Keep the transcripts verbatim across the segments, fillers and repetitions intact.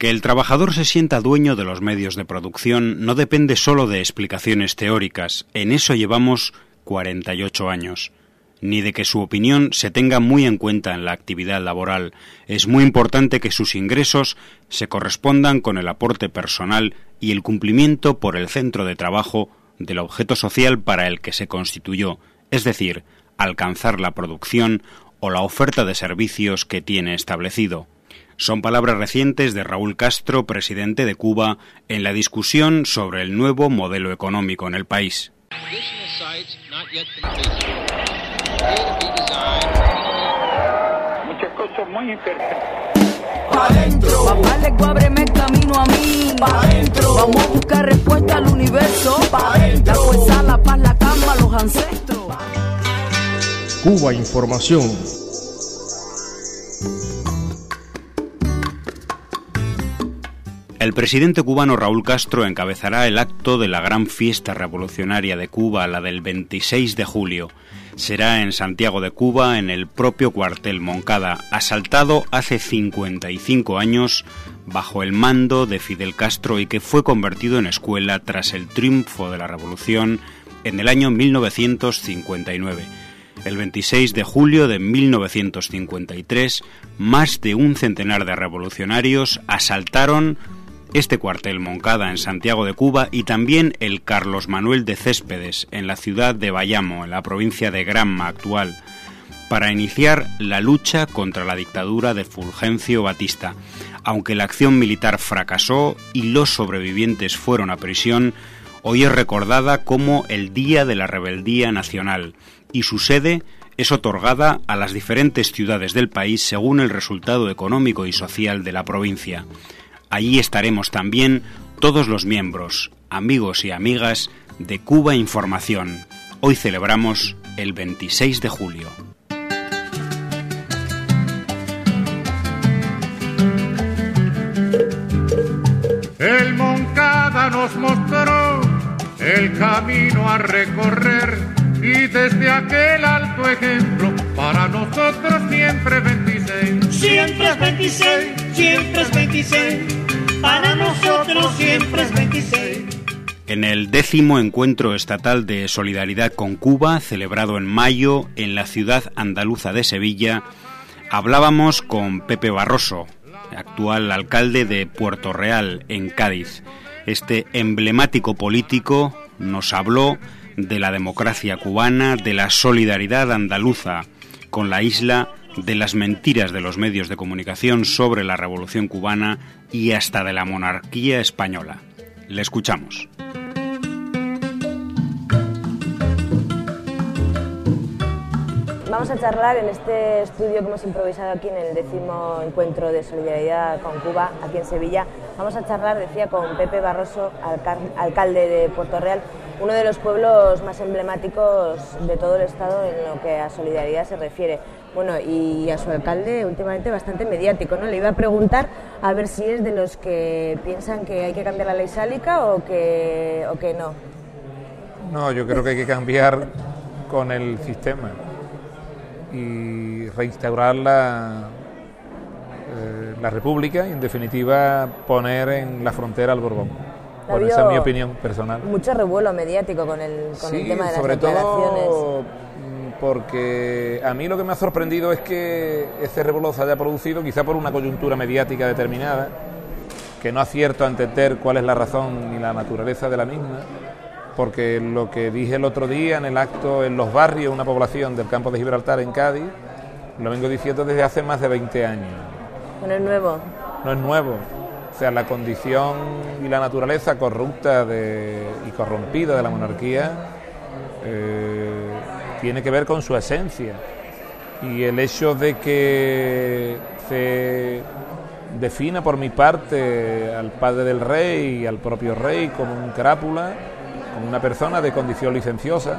Que el trabajador se sienta dueño de los medios de producción no depende solo de explicaciones teóricas, en eso llevamos cuarenta y ocho años, ni de que su opinión se tenga muy en cuenta en la actividad laboral. Es muy importante que sus ingresos se correspondan con el aporte personal y el cumplimiento por el centro de trabajo del objeto social para el que se constituyó, es decir, alcanzar la producción o la oferta de servicios que tiene establecido. Son palabras recientes de Raúl Castro, presidente de Cuba, en la discusión sobre el nuevo modelo económico en el país. Muchas cosas muy interesantes. Pa' dentro, papá le ábreme el camino a mí. Pa' dentro, vamos a buscar respuesta al universo. Pa' dentro, la fuerza, la paz, la calma, los ancestros. Cuba Información. El presidente cubano Raúl Castro encabezará el acto de la gran fiesta revolucionaria de Cuba, la del veintiséis de julio. Será en Santiago de Cuba, en el propio cuartel Moncada, asaltado hace cincuenta y cinco años bajo el mando de Fidel Castro y que fue convertido en escuela tras el triunfo de la revolución en el año mil novecientos cincuenta y nueve. El veintiséis de julio de mil novecientos cincuenta y tres, más de un centenar de revolucionarios asaltaron este cuartel Moncada en Santiago de Cuba y también el Carlos Manuel de Céspedes en la ciudad de Bayamo, en la provincia de Granma actual, para iniciar la lucha contra la dictadura de Fulgencio Batista. Aunque la acción militar fracasó y los sobrevivientes fueron a prisión, hoy es recordada como el Día de la Rebeldía Nacional y su sede es otorgada a las diferentes ciudades del país según el resultado económico y social de la provincia. Allí estaremos también todos los miembros, amigos y amigas de Cuba Información. Hoy celebramos el veintiséis de julio. El Moncada nos mostró el camino a recorrer y desde aquel alto ejemplo para nosotros siempre veintiséis. Siempre es veintiséis, siempre es veintiséis, para nosotros siempre es veintiséis. En el décimo encuentro estatal de solidaridad con Cuba, celebrado en mayo en la ciudad andaluza de Sevilla, hablábamos con Pepe Barroso, actual alcalde de Puerto Real, en Cádiz. Este emblemático político nos habló de la democracia cubana, de la solidaridad andaluza con la isla, de las mentiras de los medios de comunicación sobre la Revolución cubana y hasta de la monarquía española. Le escuchamos. Vamos a charlar en este estudio que hemos improvisado aquí en el décimo encuentro de solidaridad con Cuba, aquí en Sevilla. Vamos a charlar, decía, con Pepe Barroso, alcalde de Puerto Real, uno de los pueblos más emblemáticos de todo el estado en lo que a solidaridad se refiere. Bueno, y a su alcalde últimamente bastante mediático, ¿no? Le iba a preguntar a ver si es de los que piensan que hay que cambiar la ley sálica o que, o que no. No, yo creo que hay que cambiar con el sistema y reinstaurar la, eh, la República y, en definitiva, poner en la frontera al Borbón. Bueno, esa es mi opinión personal. Mucho revuelo mediático con el, con sí, el tema de las sobre declaraciones. Todo porque a mí lo que me ha sorprendido es que ese revuelo se haya producido quizá por una coyuntura mediática determinada, que no acierto a entender cuál es la razón ni la naturaleza de la misma, porque lo que dije el otro día en el acto en Los Barrios, una población del campo de Gibraltar en Cádiz, lo vengo diciendo desde hace más de veinte años. No es nuevo. No es nuevo. O sea, la condición y la naturaleza corrupta de, y corrompida de la monarquía eh, tiene que ver con su esencia. Y el hecho de que se defina por mi parte al padre del rey y al propio rey como un crápula, como una persona de condición licenciosa,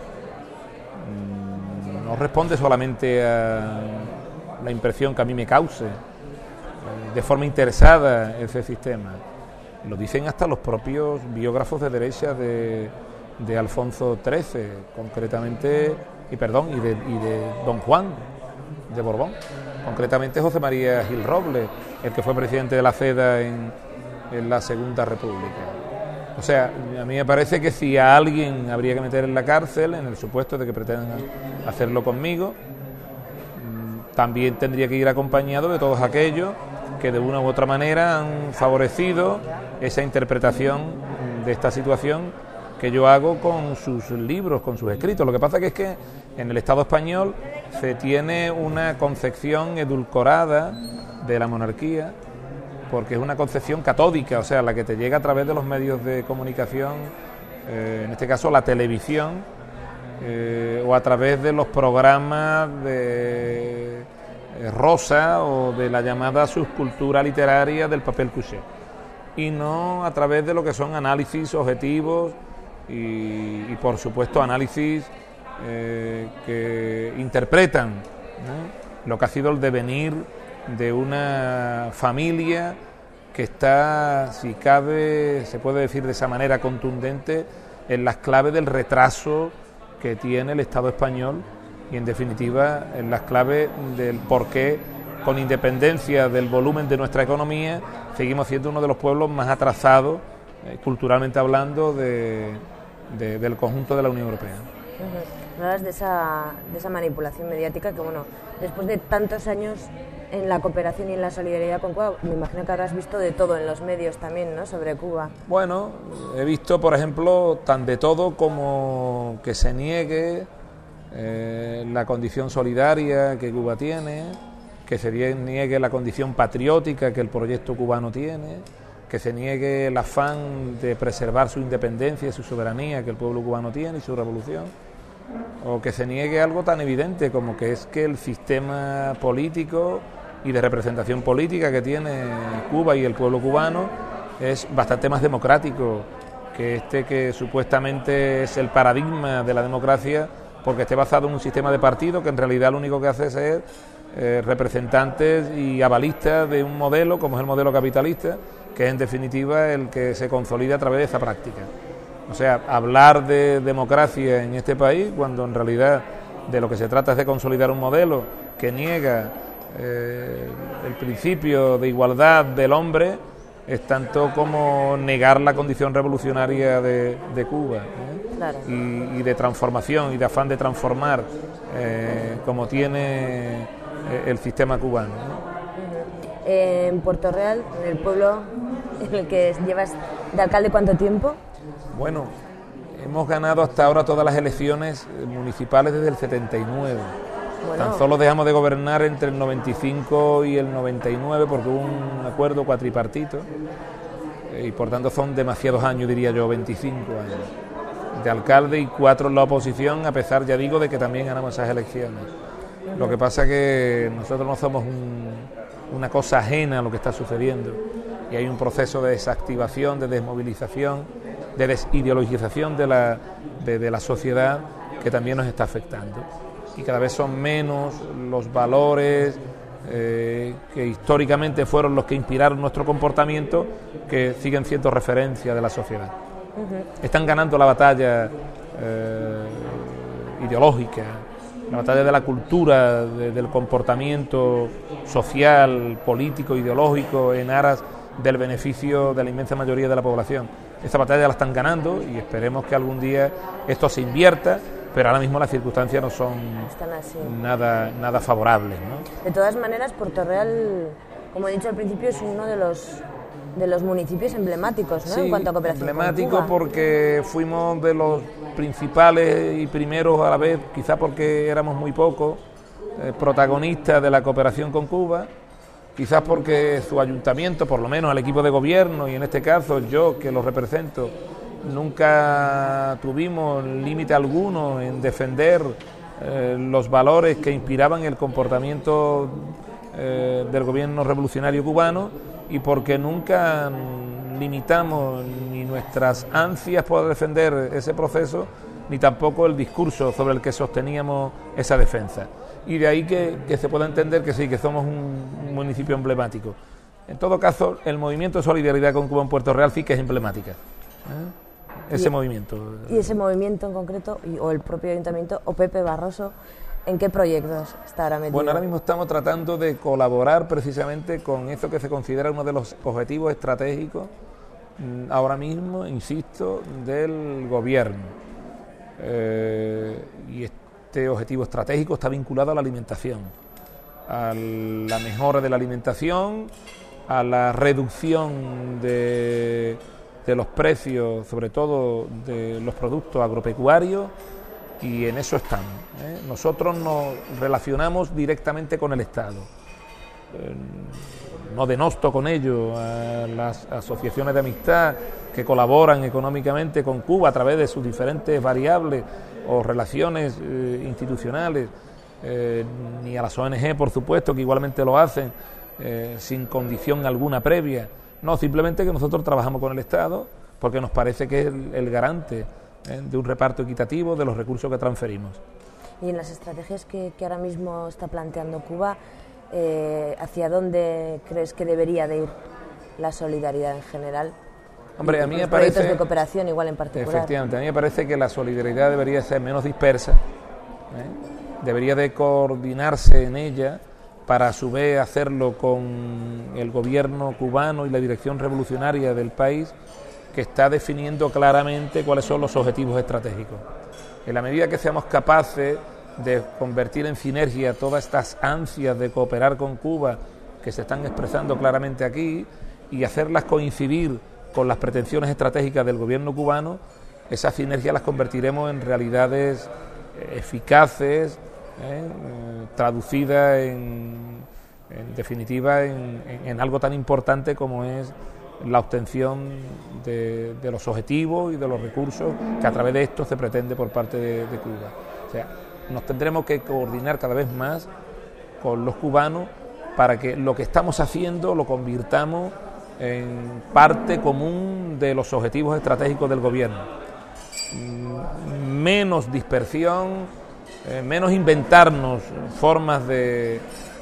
no responde solamente a la impresión que a mí me cause de forma interesada ese sistema. Lo dicen hasta los propios biógrafos de derecha de, de Alfonso trece, concretamente, y perdón, y de, y de Don Juan de Borbón, concretamente José María Gil Robles, el que fue presidente de la CEDA en, en la Segunda República. O sea, a mí me parece que si a alguien habría que meter en la cárcel, en el supuesto de que pretendan hacerlo conmigo, también tendría que ir acompañado de todos aquellos que de una u otra manera han favorecido esa interpretación de esta situación que yo hago con sus libros, con sus escritos. Lo que pasa que es que en el Estado español se tiene una concepción edulcorada de la monarquía, porque es una concepción catódica, o sea, la que te llega a través de los medios de comunicación, eh, en este caso la televisión, eh, o a través de los programas de eh, Rosa o de la llamada subcultura literaria del papel couché, y no a través de lo que son análisis objetivos y, y por supuesto análisis eh, que interpretan, ¿no?, lo que ha sido el devenir de una familia que está, si cabe, se puede decir de esa manera contundente, en las claves del retraso que tiene el Estado español y, en definitiva, en las claves del por qué, con independencia del volumen de nuestra economía, seguimos siendo uno de los pueblos más atrasados, eh, culturalmente hablando, de, de, del conjunto de la Unión Europea. Uh-huh. Hablas de esa, de esa manipulación mediática que, bueno, después de tantos años en la cooperación y en la solidaridad con Cuba, me imagino que habrás visto de todo en los medios también, ¿no?, sobre Cuba. Bueno, he visto, por ejemplo, tan de todo como que se niegue eh, la condición solidaria que Cuba tiene, que se niegue la condición patriótica que el proyecto cubano tiene, que se niegue el afán de preservar su independencia y su soberanía que el pueblo cubano tiene y su revolución, o que se niegue algo tan evidente como que es que el sistema político y de representación política que tiene Cuba y el pueblo cubano es bastante más democrático que este que supuestamente es el paradigma de la democracia, porque esté basado en un sistema de partido que en realidad lo único que hace es ser eh, representantes y avalistas de un modelo como es el modelo capitalista, que es en definitiva el que se consolida a través de esa práctica. O sea, hablar de democracia en este país cuando en realidad de lo que se trata es de consolidar un modelo que niega eh, el principio de igualdad del hombre, es tanto como negar la condición revolucionaria de, de Cuba, ¿eh? Claro. y, y de transformación y de afán de transformar eh, como tiene el sistema cubano, ¿no? Eh, en Puerto Real, en el pueblo en el que llevas de alcalde, ¿cuánto tiempo? Bueno, hemos ganado hasta ahora todas las elecciones municipales desde el setenta y nueve. Bueno. Tan solo dejamos de gobernar entre el noventa y cinco y el noventa y nueve porque hubo un acuerdo cuatripartito y por tanto son demasiados años, diría yo, veinticinco años de alcalde y cuatro en la oposición, a pesar, ya digo, de que también ganamos esas elecciones. Lo que pasa es que nosotros no somos un, una cosa ajena a lo que está sucediendo y hay un proceso de desactivación, de desmovilización, de desideologización de la, de, de la sociedad que también nos está afectando. Y cada vez son menos los valores eh, que históricamente fueron los que inspiraron nuestro comportamiento, que siguen siendo referencia de la sociedad. Uh-huh. Están ganando la batalla eh, ideológica, la batalla de la cultura, de, del comportamiento social, político, ideológico, en aras del beneficio de la inmensa mayoría de la población. Esta batalla la están ganando y esperemos que algún día esto se invierta, pero ahora mismo las circunstancias no son nada, nada favorables, ¿no? De todas maneras, Puerto Real, como he dicho al principio, es uno de los de los municipios emblemáticos, ¿no? Sí, en cuanto a cooperación emblemático con Cuba. Porque fuimos de los principales y primeros a la vez, quizá porque éramos muy pocos, eh, protagonistas de la cooperación con Cuba, quizás porque su ayuntamiento, por lo menos el equipo de gobierno, y en este caso yo que lo represento, nunca tuvimos límite alguno en defender eh, los valores que inspiraban el comportamiento eh, del gobierno revolucionario cubano y porque nunca limitamos ni nuestras ansias por defender ese proceso ni tampoco el discurso sobre el que sosteníamos esa defensa. Y de ahí que, que se pueda entender que sí, que somos un, un municipio emblemático. En todo caso, el movimiento de solidaridad con Cuba en Puerto Real sí que es emblemática, ¿eh? Ese y, movimiento. Y ese movimiento en concreto, y, o el propio ayuntamiento, o Pepe Barroso, ¿En qué proyectos está ahora metido? Bueno, ahora mismo estamos tratando de colaborar precisamente con eso que se considera uno de los objetivos estratégicos, ahora mismo, insisto, del gobierno. Eh, y este objetivo estratégico está vinculado a la alimentación, a la mejora de la alimentación, a la reducción de, de los precios, sobre todo de los productos agropecuarios, y en eso estamos, ¿eh? Nosotros nos relacionamos directamente con el Estado, eh, no denosto con ello a las asociaciones de amistad que colaboran económicamente con Cuba a través de sus diferentes variables o relaciones eh, institucionales, eh, ni a las O N G, por supuesto, que igualmente lo hacen, eh, sin condición alguna previa. No, simplemente que nosotros trabajamos con el Estado porque nos parece que es el, el garante eh, de un reparto equitativo de los recursos que transferimos. Y en las estrategias que, que ahora mismo está planteando Cuba, eh, ¿hacia dónde crees que debería de ir la solidaridad en general? Hombre, a mí me proyectos parece, de cooperación igual en particular. Efectivamente, a mí me parece que la solidaridad debería ser menos dispersa, ¿eh? Debería de coordinarse en ella para a su vez hacerlo con el gobierno cubano y la dirección revolucionaria del país, que está definiendo claramente cuáles son los objetivos estratégicos. En la medida que seamos capaces de convertir en sinergia todas estas ansias de cooperar con Cuba que se están expresando claramente aquí y hacerlas coincidir con las pretensiones estratégicas del gobierno cubano, esas sinergias las convertiremos en realidades eficaces, ¿eh? traducidas en, en definitiva en, en, en algo tan importante como es la obtención de, de los objetivos y de los recursos que a través de esto se pretende por parte de, de Cuba. O sea, nos tendremos que coordinar cada vez más con los cubanos para que lo que estamos haciendo lo convirtamos en parte común de los objetivos estratégicos del gobierno. Menos dispersión, eh, menos inventarnos formas de,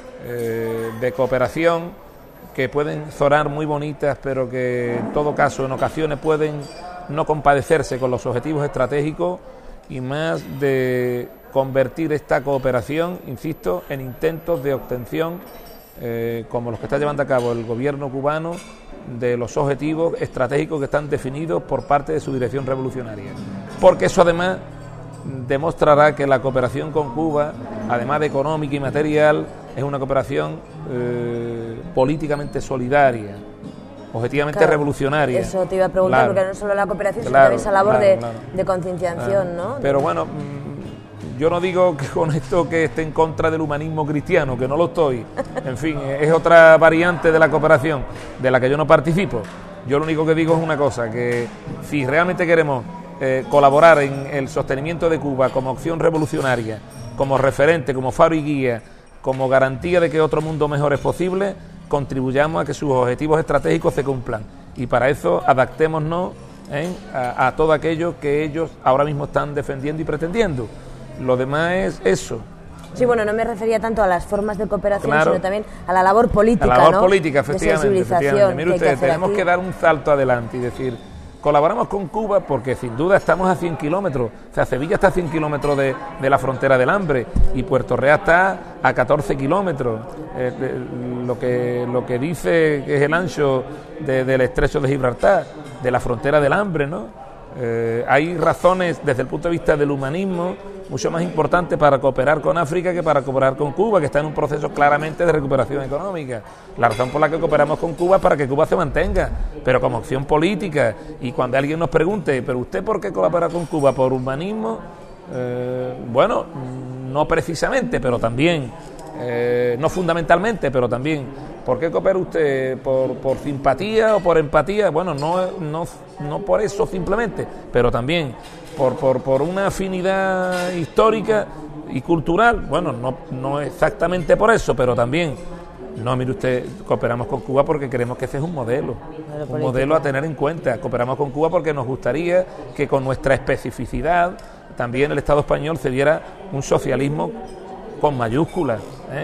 eh, de cooperación que pueden sonar muy bonitas, pero que en todo caso en ocasiones pueden no compadecerse con los objetivos estratégicos, y más de convertir esta cooperación, insisto, en intentos de obtención, eh, como los que está llevando a cabo el gobierno cubano, de los objetivos estratégicos que están definidos por parte de su dirección revolucionaria. Porque eso además demostrará que la cooperación con Cuba, además de económica y material, es una cooperación eh, políticamente solidaria, objetivamente claro, revolucionaria. Eso te iba a preguntar, claro, porque no solo la cooperación, claro, sino también esa labor claro, de, claro. de concienciación, claro. ¿no? Pero bueno, yo no digo que con esto que esté en contra del humanismo cristiano, que no lo estoy. En fin, es otra variante de la cooperación de la que yo no participo. Yo lo único que digo es una cosa, que si realmente queremos eh, colaborar en el sostenimiento de Cuba como opción revolucionaria, como referente, como faro y guía, como garantía de que otro mundo mejor es posible, contribuyamos a que sus objetivos estratégicos se cumplan. Y para eso adaptémonos ¿eh? a, a todo aquello que ellos ahora mismo están defendiendo y pretendiendo. Lo demás es eso. Sí, bueno, no me refería tanto a las formas de cooperación, claro, sino también a la labor política, la labor ¿no? política, efectivamente. De sensibilización. Mire usted, que tenemos aquí. que dar un salto adelante y decir, colaboramos con Cuba porque sin duda estamos a cien kilómetros. O sea, Sevilla está a cien kilómetros de, de la frontera del hambre y Puerto Real está a catorce kilómetros. Eh, de, lo, que, lo que dice que es el ancho de, del estrecho de Gibraltar, de la frontera del hambre, ¿no? Eh, hay razones desde el punto de vista del humanismo mucho más importantes para cooperar con África que para cooperar con Cuba, que está en un proceso claramente de recuperación económica. La razón por la que cooperamos con Cuba es para que Cuba se mantenga, pero como opción política. Y cuando alguien nos pregunte, ¿pero usted por qué colabora con Cuba? ¿Por humanismo? Eh, bueno, no precisamente, pero también, eh, no fundamentalmente, pero también. ¿Por qué coopera usted? ¿Por, por simpatía o por empatía? Bueno, no, no, no por eso simplemente, pero también por, por, por una afinidad histórica y cultural. Bueno, no, no exactamente por eso, pero también. No, mire usted, cooperamos con Cuba porque creemos que ese es un modelo, un modelo a tener en cuenta. Cooperamos con Cuba porque nos gustaría que con nuestra especificidad también el Estado español se diera un socialismo con mayúsculas, ¿eh?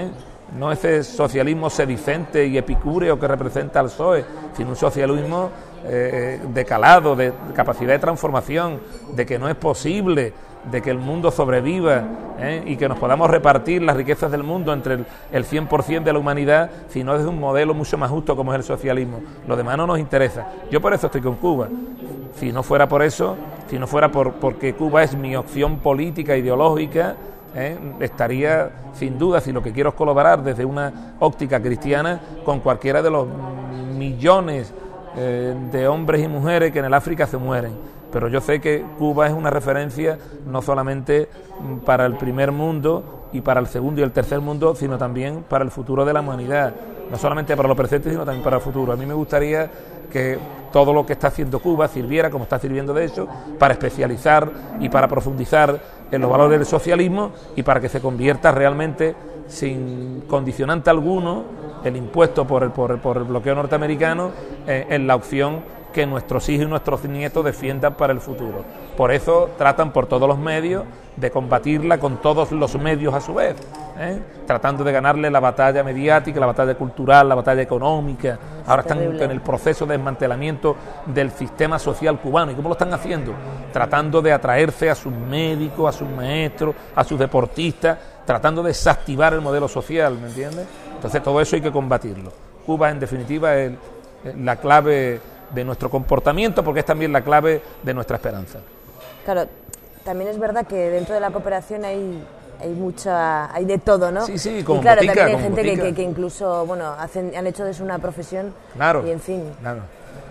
no ese socialismo sedicente y epicúreo que representa al P S O E, sino un socialismo eh, de calado, de capacidad de transformación, de que no es posible, de que el mundo sobreviva ¿eh? y que nos podamos repartir las riquezas del mundo entre el, el cien por ciento de la humanidad, sino desde un modelo mucho más justo como es el socialismo. Lo demás no nos interesa. Yo por eso estoy con Cuba. Si no fuera por eso, si no fuera por porque Cuba es mi opción política, ideológica, ¿eh? estaría sin duda, si lo que quiero es colaborar desde una óptica cristiana con cualquiera de los millones eh, de hombres y mujeres que en el África se mueren. Pero yo sé que Cuba es una referencia no solamente para el primer mundo y para el segundo y el tercer mundo, sino también para el futuro de la humanidad. No solamente para lo presente, sino también para el futuro. A mí me gustaría que todo lo que está haciendo Cuba sirviera, como está sirviendo de hecho, para especializar y para profundizar en los valores del socialismo y para que se convierta realmente, sin condicionante alguno, el impuesto por el, por el, por el bloqueo norteamericano eh, en la opción que nuestros hijos y nuestros nietos defiendan para el futuro. Por eso tratan por todos los medios de combatirla con todos los medios a su vez, ¿eh? tratando de ganarle la batalla mediática, la batalla cultural, la batalla económica. Es Ahora terrible. Están en el proceso de desmantelamiento del sistema social cubano. ¿Y cómo lo están haciendo? Tratando de atraerse a sus médicos, a sus maestros, a sus deportistas, tratando de desactivar el modelo social, ¿me entiendes? Entonces todo eso hay que combatirlo. Cuba, en definitiva, es la clave de nuestro comportamiento, porque es también la clave de nuestra esperanza. Claro, también es verdad que dentro de la cooperación hay hay mucha, hay de todo, ¿no? Sí, sí, como y claro, botica, también hay como gente que, botica. que, que incluso, bueno, hacen, han hecho de eso una profesión. Claro, y en fin. Claro.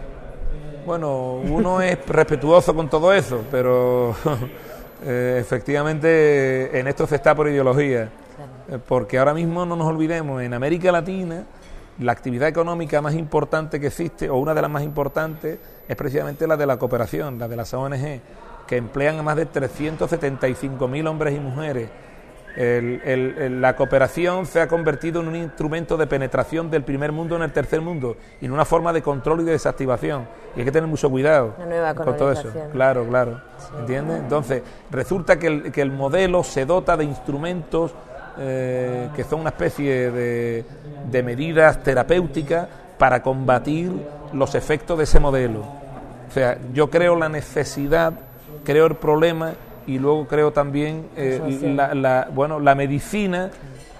Bueno, uno es respetuoso con todo eso, pero eh, efectivamente en esto se está por ideología, claro. Porque ahora mismo no nos olvidemos, en América Latina la actividad económica más importante que existe, o una de las más importantes, es precisamente la de la cooperación, la de las O N G, que emplean a más de trescientos setenta y cinco mil hombres y mujeres. El, el, el, la cooperación se ha convertido en un instrumento de penetración del primer mundo en el tercer mundo y en una forma de control y de desactivación. Y hay que tener mucho cuidado con todo eso. Claro, claro. Sí. ¿Entiendes? Entonces, resulta que el, que el modelo se dota de instrumentos Eh, que son una especie de, de medidas terapéuticas para combatir los efectos de ese modelo. O sea, yo creo la necesidad, creo el problema y luego creo también eh, la, la, bueno, la medicina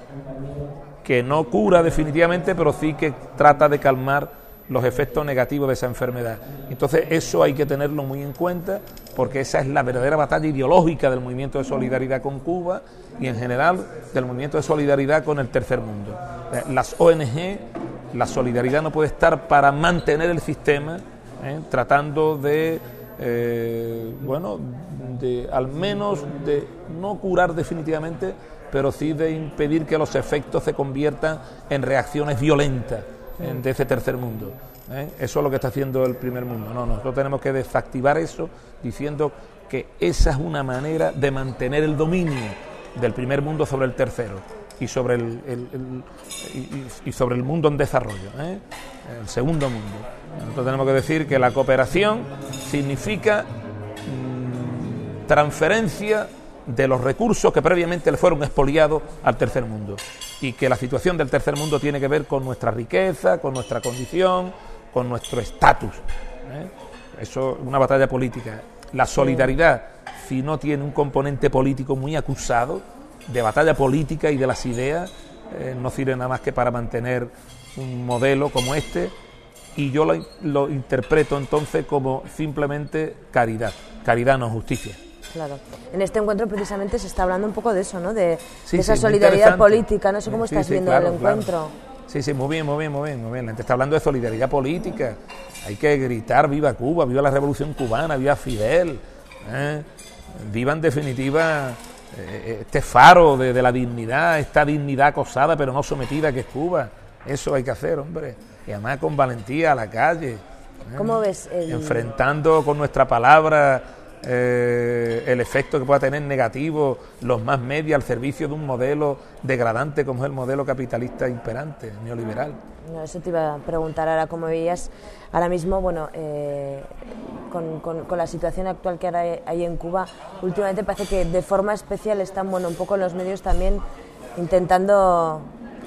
que no cura definitivamente, pero sí que trata de calmar los efectos negativos de esa enfermedad. Entonces eso hay que tenerlo muy en cuenta, porque esa es la verdadera batalla ideológica del movimiento de solidaridad con Cuba y en general del movimiento de solidaridad con el tercer mundo. Las O N G, la solidaridad no puede estar para mantener el sistema, ¿eh? tratando de, eh, bueno, de al menos de no curar definitivamente, pero sí de impedir que los efectos se conviertan en reacciones violentas de ese tercer mundo. ¿eh? Eso es lo que está haciendo el primer mundo. No, nosotros tenemos que desactivar eso diciendo que esa es una manera de mantener el dominio del primer mundo sobre el tercero y sobre el, el, el y, y sobre el mundo en desarrollo, ¿eh? el segundo mundo. Nosotros tenemos que decir que la cooperación significa mmm, transferencia de los recursos que previamente le fueron expoliados al tercer mundo, y que la situación del tercer mundo tiene que ver con nuestra riqueza, con nuestra condición, con nuestro estatus. ¿eh? Eso es una batalla política. La solidaridad, si no tiene un componente político muy acusado, de batalla política y de las ideas, eh, no sirve nada más que para mantener un modelo como este, y yo lo, lo interpreto entonces como simplemente caridad, caridad no justicia. Claro. En este encuentro precisamente se está hablando un poco de eso, ¿no? De, sí, de esa sí, solidaridad política. No sé cómo sí, estás sí, viendo claro, el encuentro. Claro. Sí, sí, muy bien, muy bien, muy bien, muy bien. La gente está hablando de solidaridad política. Hay que gritar viva Cuba, viva la Revolución Cubana, viva Fidel. ¿eh? Viva en definitiva eh, este faro de, de la dignidad, esta dignidad acosada pero no sometida que es Cuba. Eso hay que hacer, hombre. Y además con valentía a la calle. ¿eh? ¿Cómo ves el... Enfrentando con nuestra palabra Eh, el efecto que pueda tener negativo los más media al servicio de un modelo degradante como es el modelo capitalista imperante, neoliberal. No, eso te iba a preguntar ahora, cómo veías ahora mismo, bueno, eh, con, con, con la situación actual que ahora hay en Cuba, últimamente parece que de forma especial están, bueno, un poco en los medios también intentando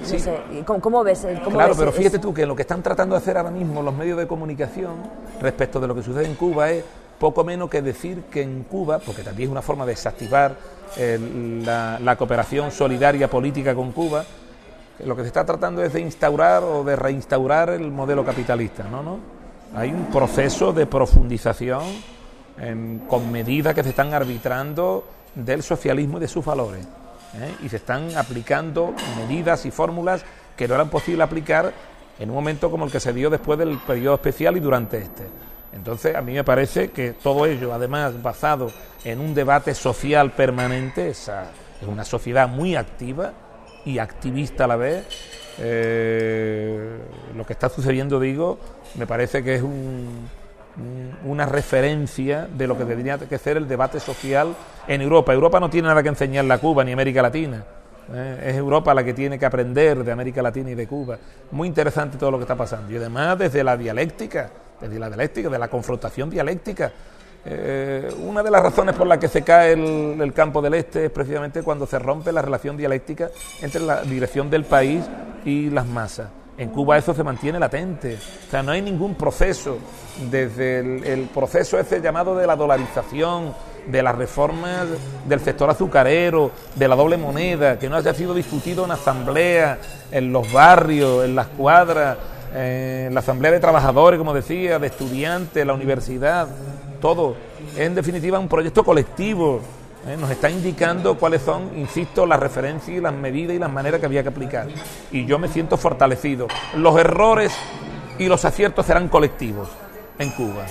Sí. No sé, ¿cómo, cómo ves? Cómo claro, ves pero fíjate es... tú que lo que están tratando de hacer ahora mismo los medios de comunicación respecto de lo que sucede en Cuba es poco menos que decir que en Cuba, porque también es una forma de desactivar el, la, la cooperación solidaria política con Cuba, lo que se está tratando es de instaurar o de reinstaurar el modelo capitalista, ¿no? ¿No? Hay un proceso de profundización en, con medidas que se están arbitrando del socialismo y de sus valores, ¿eh? Y se están aplicando medidas y fórmulas que no eran posible aplicar en un momento como el que se dio después del periodo especial y durante este. Entonces, a mí me parece que todo ello, además basado en un debate social permanente, esa es una sociedad muy activa y activista a la vez. Eh, lo que está sucediendo, digo, me parece que es un, un, una referencia de lo que debería que ser el debate social en Europa. Europa no tiene nada que enseñarle a Cuba ni a América Latina. Eh, es Europa la que tiene que aprender de América Latina y de Cuba. Muy interesante todo lo que está pasando. Y además desde la dialéctica, desde la dialéctica, de la confrontación dialéctica. Eh, una de las razones por las que se cae el, el campo del Este es precisamente cuando se rompe la relación dialéctica entre la dirección del país y las masas. En Cuba eso se mantiene latente, o sea, no hay ningún proceso, desde el, el proceso ese llamado de la dolarización, de las reformas del sector azucarero, de la doble moneda, que no haya sido discutido en asamblea, en los barrios, en las cuadras, eh, en la asamblea de trabajadores, como decía, de estudiantes, la universidad, todo. Es en definitiva un proyecto colectivo. ¿Eh? Nos está indicando cuáles son, insisto, las referencias y las medidas y las maneras que había que aplicar. Y yo me siento fortalecido. Los errores y los aciertos serán colectivos en Cuba.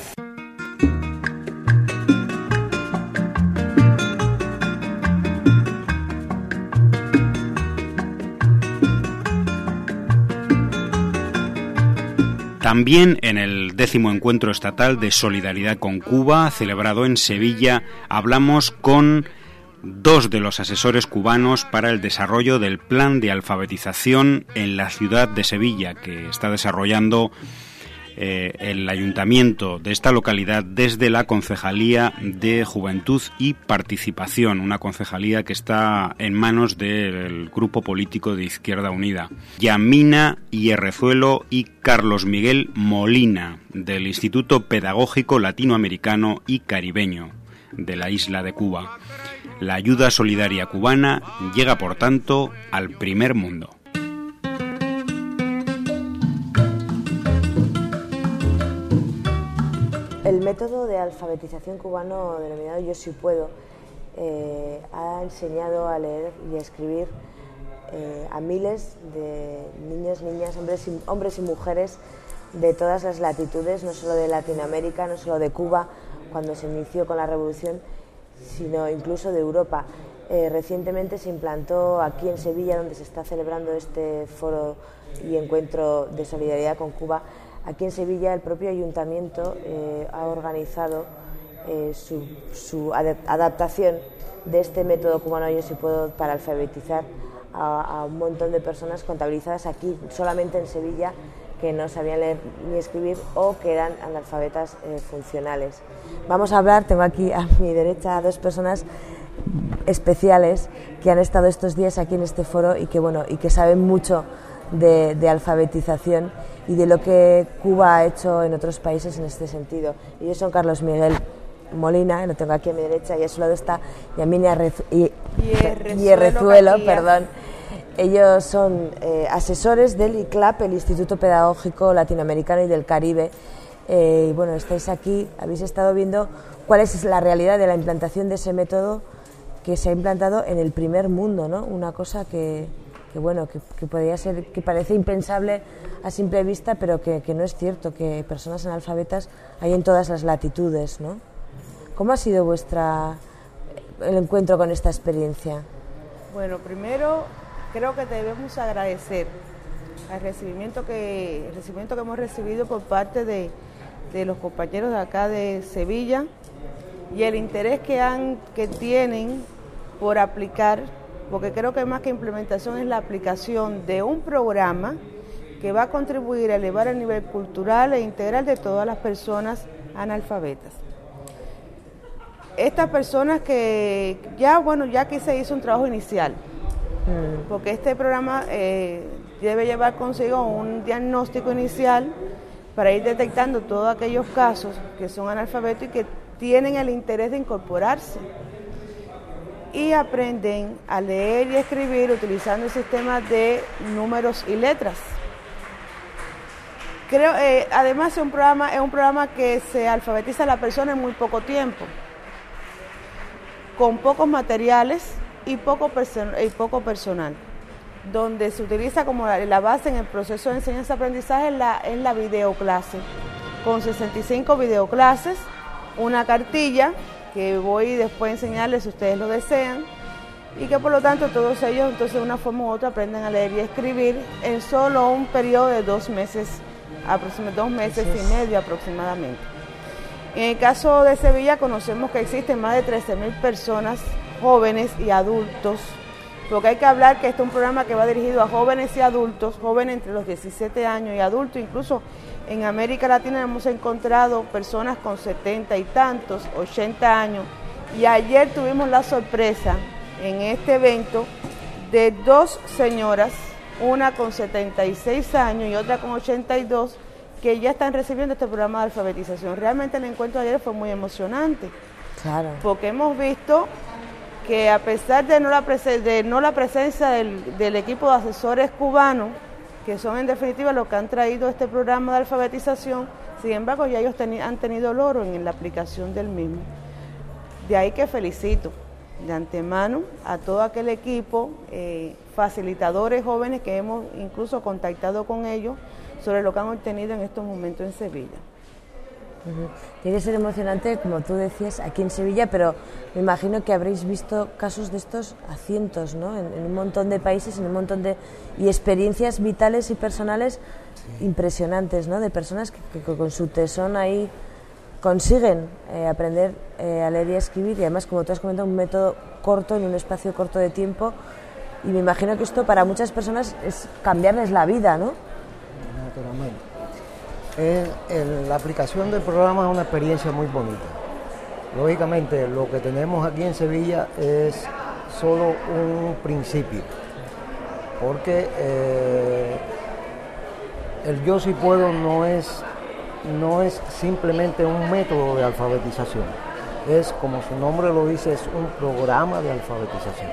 También en el décimo encuentro estatal de solidaridad con Cuba, celebrado en Sevilla, hablamos con dos de los asesores cubanos para el desarrollo del plan de alfabetización en la ciudad de Sevilla, que está desarrollando eh, el ayuntamiento de esta localidad desde la Concejalía de Juventud y Participación, una concejalía que está en manos del grupo político de Izquierda Unida. Yamina Hierrezuelo y Carlos Miguel Molina, del Instituto Pedagógico Latinoamericano y Caribeño de la isla de Cuba. La ayuda solidaria cubana llega, por tanto, al primer mundo. El método de alfabetización cubano denominado Yo Sí Puedo eh, ha enseñado a leer y a escribir eh, a miles de niños, niñas, hombres y, hombres y mujeres de todas las latitudes, no solo de Latinoamérica, no solo de Cuba, cuando se inició con la revolución, sino incluso de Europa. Eh, recientemente se implantó aquí en Sevilla, donde se está celebrando este foro y encuentro de solidaridad con Cuba. Aquí en Sevilla el propio ayuntamiento eh, ha organizado eh, su, su adaptación de este método cubano Yo Sí Puedo para alfabetizar a, a un montón de personas contabilizadas aquí solamente en Sevilla, que no sabían leer ni escribir o que eran analfabetas eh, funcionales. Vamos a hablar, tengo aquí a mi derecha a dos personas especiales que han estado estos días aquí en este foro y que, bueno, y que saben mucho de, de alfabetización y de lo que Cuba ha hecho en otros países en este sentido. Ellos son Carlos Miguel Molina, lo tengo aquí a mi derecha, y a su lado está Yamina Hierrezuelo, perdón. Ellos son eh, asesores del I C L A P, el Instituto Pedagógico Latinoamericano y del Caribe. Eh, y bueno, estáis aquí, habéis estado viendo cuál es la realidad de la implantación de ese método que se ha implantado en el primer mundo, ¿no? Una cosa que, que bueno, que, que podría ser, que parece impensable a simple vista, pero que, que no es cierto, que personas analfabetas hay en todas las latitudes, ¿no? ¿Cómo ha sido vuestra el encuentro con esta experiencia? Bueno, primero creo que debemos agradecer al recibimiento que el recibimiento que hemos recibido por parte de, de los compañeros de acá de Sevilla y el interés que han que tienen por aplicar, porque creo que más que implementación es la aplicación de un programa que va a contribuir a elevar el nivel cultural e integral de todas las personas analfabetas. Estas personas que ya, bueno, ya aquí se hizo un trabajo inicial, porque este programa eh, debe llevar consigo un diagnóstico inicial para ir detectando todos aquellos casos que son analfabetos y que tienen el interés de incorporarse. Y aprenden a leer y escribir utilizando el sistema de números y letras. Creo, eh, además es un programa, es un programa que se alfabetiza a la persona en muy poco tiempo, con pocos materiales y poco, perso- y poco personal, donde se utiliza como la, la base en el proceso de enseñanza-aprendizaje en la, en la videoclase, con sesenta y cinco videoclases, una cartilla que voy después a enseñarles si ustedes lo desean, y que por lo tanto todos ellos entonces de una forma u otra aprenden a leer y escribir en solo un periodo de dos meses, aproximadamente dos meses y medio aproximadamente. En el caso de Sevilla conocemos que existen más de trece mil personas, jóvenes y adultos, porque hay que hablar que este es un programa que va dirigido a jóvenes y adultos, jóvenes entre los diecisiete años y adultos, incluso en América Latina hemos encontrado personas con setenta y tantos, ochenta años, y ayer tuvimos la sorpresa en este evento de dos señoras, una con setenta y seis años y otra con ochenta y dos, que ya están recibiendo este programa de alfabetización. Realmente el encuentro de ayer fue muy emocionante, claro, porque hemos visto que a pesar de no la, presen- de no la presencia del, del equipo de asesores cubanos, que son en definitiva los que han traído este programa de alfabetización, sin embargo ya ellos teni- han tenido logro en la aplicación del mismo. De ahí que felicito de antemano a todo aquel equipo, eh, facilitadores jóvenes que hemos incluso contactado con ellos sobre lo que han obtenido en estos momentos en Sevilla. Uh-huh. Tiene que ser emocionante, como tú decías, aquí en Sevilla, pero me imagino que habréis visto casos de estos a cientos, ¿no? En, en un montón de países, en un montón de... y experiencias vitales y personales sí. impresionantes, ¿no? De personas que, que con su tesón ahí consiguen eh, aprender eh, a leer y a escribir, y además, como tú has comentado, un método corto, en un espacio corto de tiempo, y me imagino que esto para muchas personas es cambiarles la vida, ¿no? Naturalmente. El, el, la aplicación del programa es una experiencia muy bonita. Lógicamente, lo que tenemos aquí en Sevilla es solo un principio, porque eh, el Yo Sí Puedo no es, no es simplemente un método de alfabetización, es, como su nombre lo dice, es un programa de alfabetización.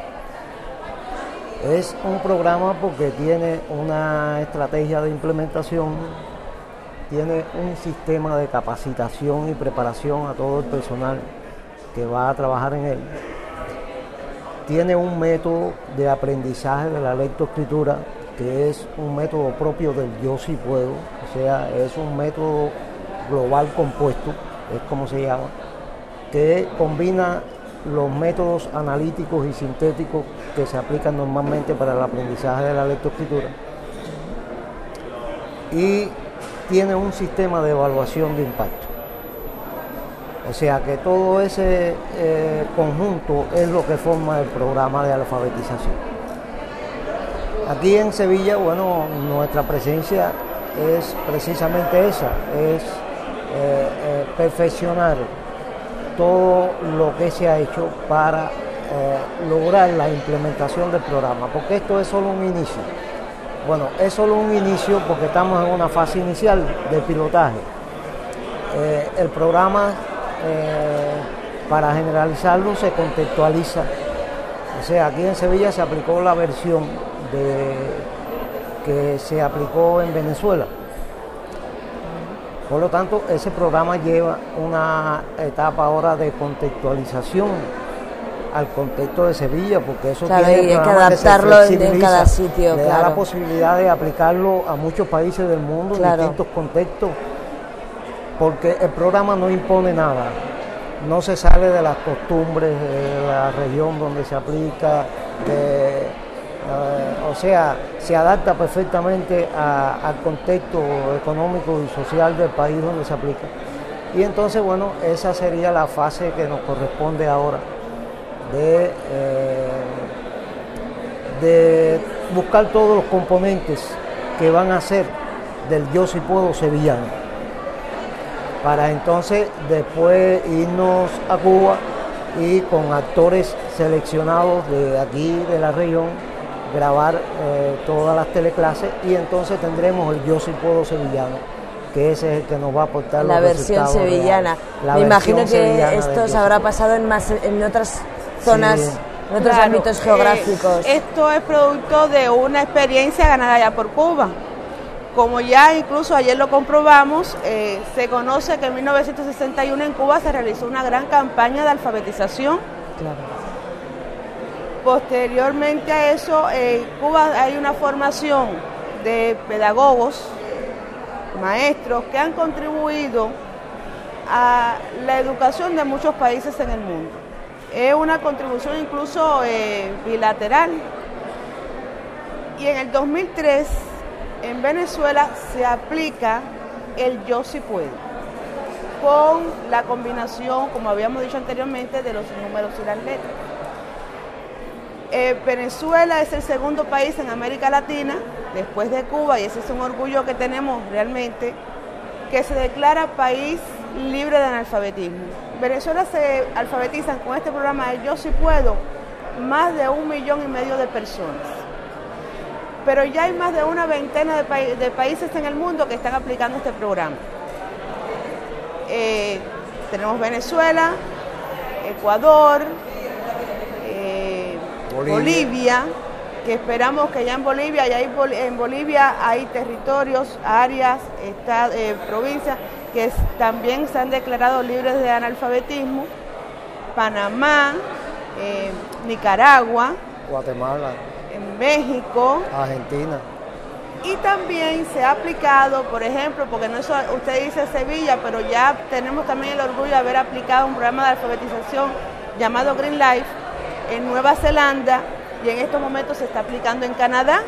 Es un programa porque tiene una estrategia de implementación, tiene un sistema de capacitación y preparación a todo el personal que va a trabajar en él. Tiene un método de aprendizaje de la lectoescritura, que es un método propio del Yo Sí Puedo, o sea, es un método global compuesto, es como se llama, que combina los métodos analíticos y sintéticos que se aplican normalmente para el aprendizaje de la lectoescritura. Y tiene un sistema de evaluación de impacto. O sea que todo ese eh, conjunto es lo que forma el programa de alfabetización. Aquí en Sevilla, bueno, nuestra presencia es precisamente esa, es eh, eh, perfeccionar todo lo que se ha hecho para eh, lograr la implementación del programa, porque esto es solo un inicio. Bueno, es solo un inicio porque estamos en una fase inicial de pilotaje. Eh, el programa, eh, para generalizarlo, se contextualiza. O sea, aquí en Sevilla se aplicó la versión de, que se aplicó en Venezuela. Por lo tanto, ese programa lleva una etapa ahora de contextualización al contexto de Sevilla, porque eso claro, tiene y hay que adaptarlo que en cada sitio, le claro. da la posibilidad de aplicarlo a muchos países del mundo, claro. en distintos contextos, porque el programa no impone nada, no se sale de las costumbres de la región donde se aplica, de, eh, o sea, se adapta perfectamente a, al contexto económico y social del país donde se aplica. Y entonces, bueno, esa sería la fase que nos corresponde ahora. De, eh, de buscar todos los componentes que van a ser del Yo Sí Puedo sevillano, para entonces después irnos a Cuba y con actores seleccionados de aquí, de la región, grabar eh, todas las teleclases y entonces tendremos el Yo Sí Puedo sevillano, que ese es el que nos va a aportar la los versión sevillana. La Me versión imagino que esto se habrá sí pasado en más en otras zonas, sí, en otros claro, ámbitos geográficos. Eh, esto es producto de una experiencia ganada ya por Cuba. Como ya incluso ayer lo comprobamos, eh, se conoce que en mil novecientos sesenta y uno en Cuba se realizó una gran campaña de alfabetización. Claro. Posteriormente a eso, en Cuba hay una formación de pedagogos, maestros, que han contribuido a la educación de muchos países en el mundo. Es una contribución incluso eh, bilateral. Y en el dos mil tres, en Venezuela, se aplica el Yo Sí Puedo, con la combinación, como habíamos dicho anteriormente, de los números y las letras. Eh, Venezuela es el segundo país en América Latina, después de Cuba, y ese es un orgullo que tenemos realmente, que se declara país libre de analfabetismo. Venezuela se alfabetizan con este programa de Yo Sí Puedo más de un millón y medio de personas. Pero ya hay más de una veintena de, pa de países en el mundo que están aplicando este programa. Eh, tenemos Venezuela, Ecuador, eh, Bolivia. Bolivia, que esperamos que ya en Bolivia, ya hay, en Bolivia hay territorios, áreas, estad, eh, provincias que es, también se han declarado libres de analfabetismo. Panamá, eh, Nicaragua, Guatemala, en México, Argentina. Y también se ha aplicado, por ejemplo, porque no eso, usted dice Sevilla, pero ya tenemos también el orgullo de haber aplicado un programa de alfabetización llamado Green Life en Nueva Zelanda, y en estos momentos se está aplicando en Canadá.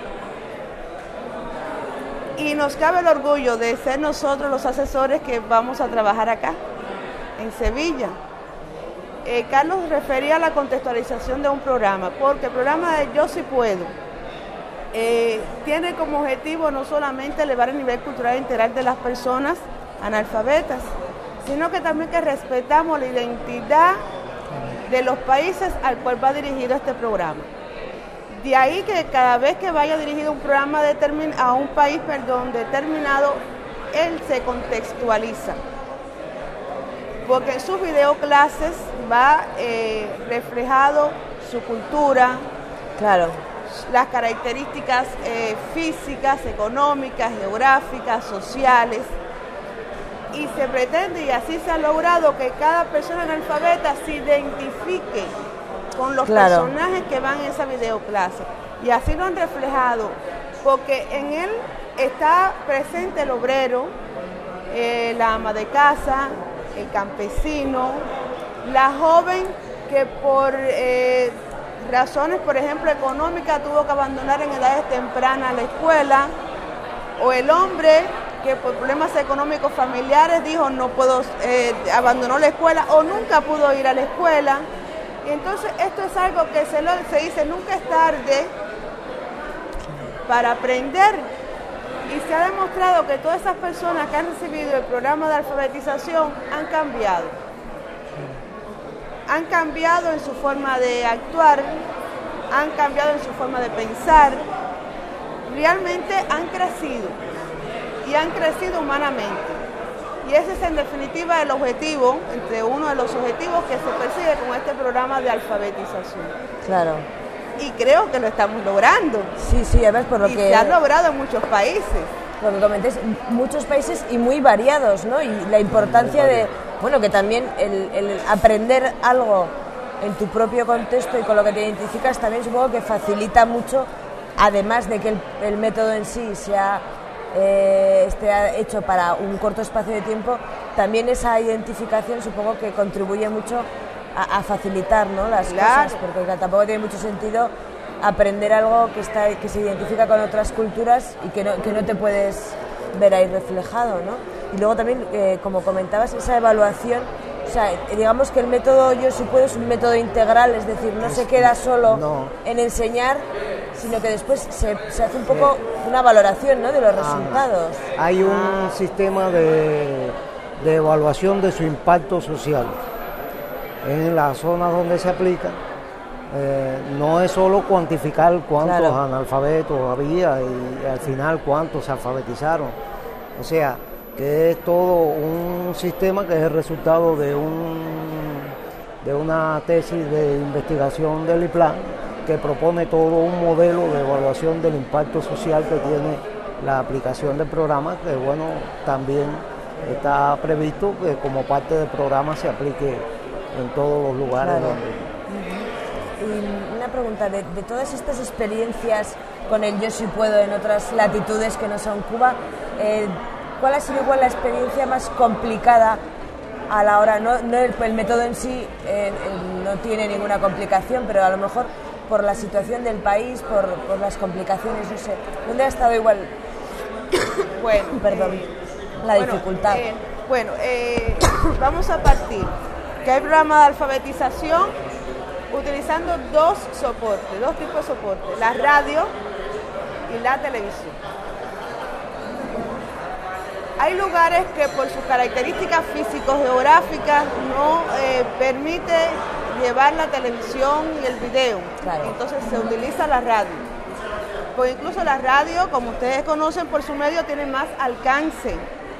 Y nos cabe el orgullo de ser nosotros los asesores que vamos a trabajar acá, en Sevilla. Eh, Carlos refería a la contextualización de un programa, porque el programa de Yo Sí Puedo eh, tiene como objetivo no solamente elevar el nivel cultural integral de las personas analfabetas, sino que también que respetamos la identidad de los países al cual va dirigido este programa. De ahí que cada vez que vaya dirigido un programa a un país perdón, determinado, él se contextualiza, porque en sus videoclases va eh, reflejado su cultura, claro, las características eh, físicas, económicas, geográficas, sociales, y se pretende, y así se ha logrado, que cada persona analfabeta se identifique con los claro. personajes que van en esa videoclase, y así lo han reflejado, porque en él está presente el obrero, eh, la ama de casa, el campesino, la joven que por eh, razones, por ejemplo, económicas, tuvo que abandonar en edades tempranas la escuela, o el hombre que por problemas económicos familiares dijo no puedo, eh, abandonó la escuela o nunca pudo ir a la escuela. Y entonces esto es algo que se, lo, se dice nunca es tarde para aprender, y se ha demostrado que todas esas personas que han recibido el programa de alfabetización han cambiado, han cambiado en su forma de actuar, han cambiado en su forma de pensar, realmente han crecido, y han crecido humanamente. Y ese es en definitiva el objetivo, entre uno de los objetivos que se persigue con este programa de alfabetización. Claro. Y creo que lo estamos logrando. Sí, sí, a ver, por lo y que... se ha logrado en muchos países. Lo que comentéis, muchos países y muy variados, ¿no? Y la importancia de, bueno, que también el, el aprender algo en tu propio contexto y con lo que te identificas también supongo que facilita mucho, además de que el, el método en sí sea... Eh, esté hecho para un corto espacio de tiempo, también esa identificación supongo que contribuye mucho a, a facilitar, ¿no?, las claro. cosas, porque tampoco tiene mucho sentido aprender algo que está que se identifica con otras culturas y que no, que no te puedes ver ahí reflejado, ¿no? Y luego también, eh, como comentabas, esa evaluación, o sea, digamos que el método Yo Sí Puedo es un método integral, es decir, no es, se queda solo no. en enseñar, sino que después se, se hace un poco una valoración, ¿no?, de los resultados. Ah, hay un ah. sistema de, de evaluación de su impacto social en la zona donde se aplica, Eh, no es solo cuantificar cuántos Claro. analfabetos había y al final cuántos se alfabetizaron. O sea, que es todo un sistema que es el resultado de un de una tesis de investigación del I P L A N que propone todo un modelo de evaluación del impacto social que tiene la aplicación del programa, que bueno, también está previsto que como parte del programa se aplique en todos los lugares. Claro. donde Y una pregunta, de, de todas estas experiencias con el Yo Sí Puedo en otras latitudes que no son Cuba, eh, ¿cuál ha sido igual la experiencia más complicada a la hora? No, no el, el método en sí eh, eh, no tiene ninguna complicación, pero a lo mejor por la situación del país, por, por las complicaciones, no sé. ¿Dónde ha estado igual? Bueno, Perdón, eh, la bueno, dificultad. eh, bueno, eh, vamos a partir que hay programa de alfabetización utilizando dos soportes, dos tipos de soportes, la radio y la televisión. Hay lugares que por sus características físico-geográficas no eh, permite llevar la televisión y el video, Claro. entonces se utiliza la radio. Pues incluso la radio, como ustedes conocen por su medio, tiene más alcance.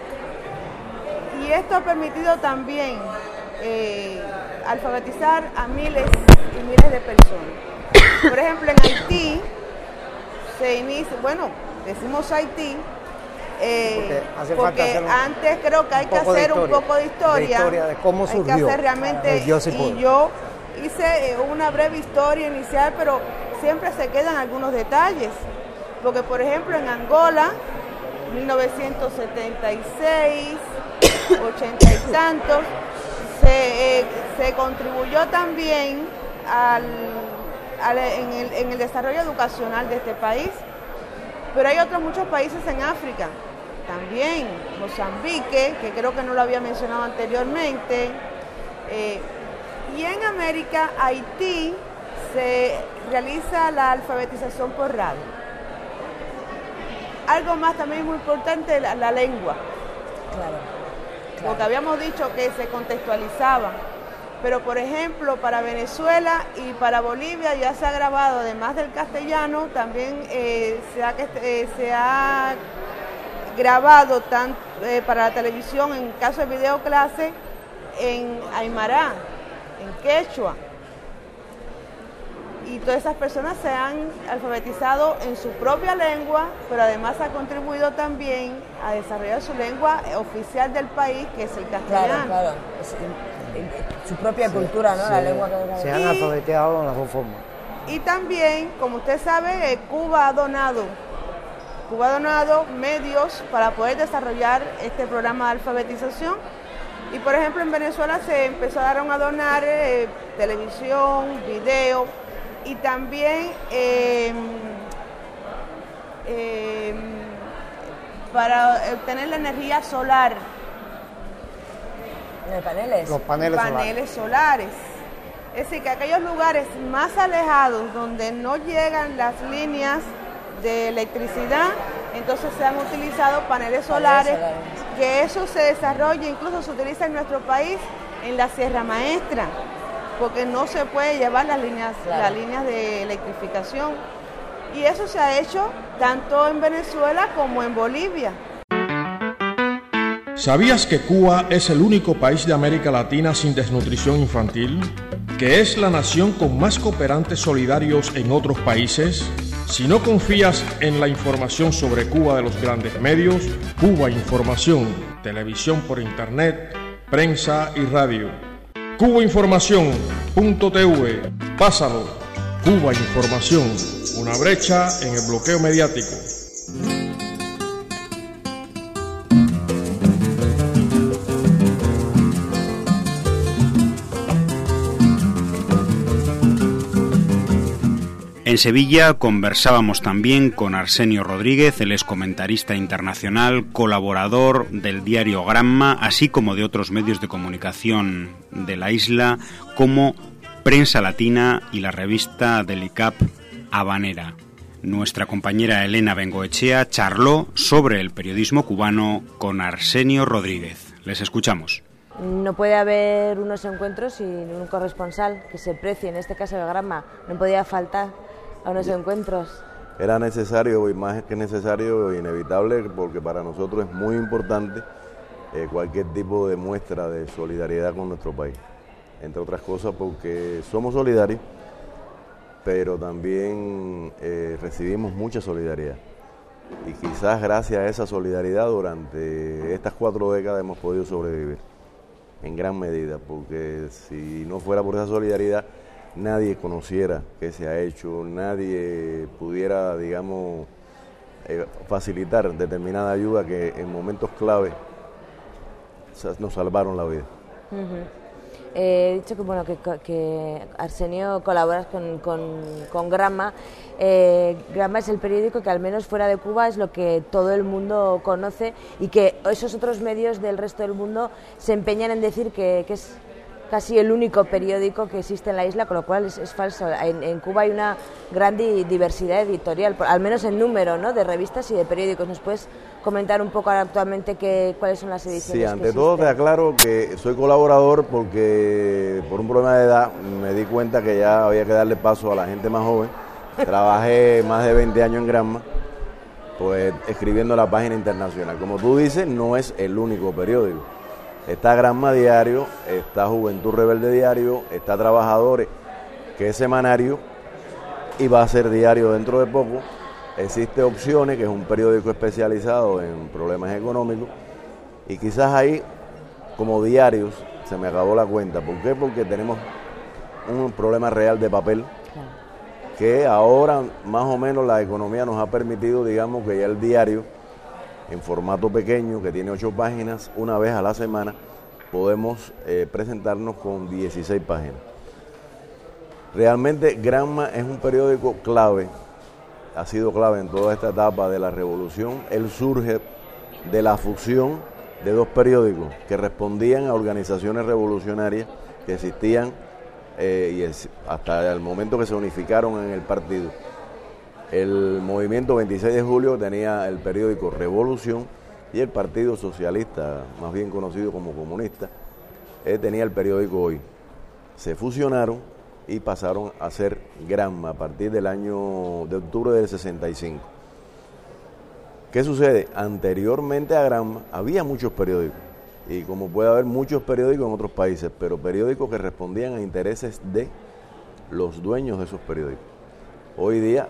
Y esto ha permitido también eh, alfabetizar a miles y miles de personas. Por ejemplo, en Haití se inicia, bueno, decimos Haití, eh, Porque hace falta porque hacer un- antes creo que hay un que poco de hacer un historia, poco de historia, de historia de cómo hay que surgió hacer realmente, el Yo Sí y Puedo. yo hice eh, una breve historia inicial, pero siempre se quedan algunos detalles, porque por ejemplo en Angola, mil novecientos setenta y seis, ochenta y tantos, se, eh, se contribuyó también al, al- en, el, en el desarrollo educacional de este país, pero hay otros muchos países en África, también Mozambique, que creo que no lo había mencionado anteriormente, eh, y en América, Haití, se realiza la alfabetización por radio. Algo más también muy importante, la, la lengua. Claro. Porque habíamos dicho que se contextualizaba, pero por ejemplo para Venezuela y para Bolivia ya se ha grabado, además del castellano, también eh, se, ha, eh, se ha grabado tan, eh, para la televisión, en caso de videoclase, en Aymara, en quechua. Y todas esas personas se han alfabetizado en su propia lengua, pero además ha contribuido también a desarrollar su lengua oficial del país, que es el castellano. Claro, claro. Es, en- en su propia cultura, ¿no? se- La lengua que se han Y- alfabetizado en las dos formas. Y también, como usted sabe, eh, Cuba ha donado, Cuba ha donado medios para poder desarrollar este programa de alfabetización. Y por ejemplo en Venezuela se empezaron a donar eh, televisión, video y también eh, eh, para obtener la energía solar, de paneles. Los paneles, paneles solares. Es decir, que aquellos lugares más alejados donde no llegan las líneas de electricidad, entonces se han utilizado paneles solares, solares. que eso se desarrolla, incluso se utiliza en nuestro país en la Sierra Maestra, porque no se puede llevar las líneas, Claro. las líneas de electrificación. Y eso se ha hecho tanto en Venezuela como en Bolivia. ¿Sabías que Cuba es el único país de América Latina sin desnutrición infantil? ¿Que es la nación con más cooperantes solidarios en otros países? Si no confías en la información sobre Cuba de los grandes medios, Cuba Información, televisión por internet, prensa y radio. cuba información punto t v, pásalo. Cuba Información, una brecha en el bloqueo mediático. En Sevilla conversábamos también con Arsenio Rodríguez, el excomentarista internacional, colaborador del diario Gramma, así como de otros medios de comunicación de la isla, como Prensa Latina y la revista del I C A P Habanera. Nuestra compañera Elena Bengoechea charló sobre el periodismo cubano con Arsenio Rodríguez. Les escuchamos. No puede haber unos encuentros sin un corresponsal que se precie, en este caso de Granma, no podía faltar a unos encuentros. Era necesario, y más que necesario, inevitable, porque para nosotros es muy importante eh, cualquier tipo de muestra de solidaridad con nuestro país. Entre otras cosas porque somos solidarios, pero también eh, recibimos mucha solidaridad. Y quizás gracias a esa solidaridad durante estas cuatro décadas hemos podido sobrevivir, en gran medida, porque si no fuera por esa solidaridad, nadie conociera qué se ha hecho, nadie pudiera, digamos, eh, facilitar determinada ayuda que en momentos clave nos salvaron la vida. Uh-huh. Eh, he dicho que bueno que, que Arsenio colaboras con, con, con Granma. Eh, Granma es el periódico que al menos fuera de Cuba es lo que todo el mundo conoce y que esos otros medios del resto del mundo se empeñan en decir que, que es casi el único periódico que existe en la isla, con lo cual es, es falso. En, en Cuba hay una gran diversidad editorial, al menos en número, ¿no?, de revistas y de periódicos. ¿Nos puedes comentar un poco actualmente qué, cuáles son las ediciones? Sí, ante todo te aclaro que soy colaborador porque por un problema de edad me di cuenta que ya había que darle paso a la gente más joven. Trabajé más de veinte años en Granma, pues escribiendo la página internacional. Como tú dices, no es el único periódico. Está Granma Diario, está Juventud Rebelde Diario, está Trabajadores, que es semanario y va a ser diario dentro de poco. Existe Opciones, que es un periódico especializado en problemas económicos, y quizás ahí, como diarios, se me acabó la cuenta. ¿Por qué? Porque tenemos un problema real de papel, que ahora más o menos la economía nos ha permitido, digamos, que ya el diario, en formato pequeño, que tiene ocho páginas, una vez a la semana, podemos eh, presentarnos con dieciséis páginas. Realmente Granma es un periódico clave, ha sido clave en toda esta etapa de la revolución. Él surge de la fusión de dos periódicos que respondían a organizaciones revolucionarias que existían eh, y es, hasta el momento que se unificaron en el partido. El movimiento veintiséis de julio tenía el periódico Revolución y el Partido Socialista, más bien conocido como comunista, eh, tenía el periódico Hoy. Se fusionaron y pasaron a ser Granma a partir del año de octubre del sesenta y cinco. ¿Qué sucede? Anteriormente a Granma había muchos periódicos, y como puede haber muchos periódicos en otros países, pero periódicos que respondían a intereses de los dueños de esos periódicos. Hoy día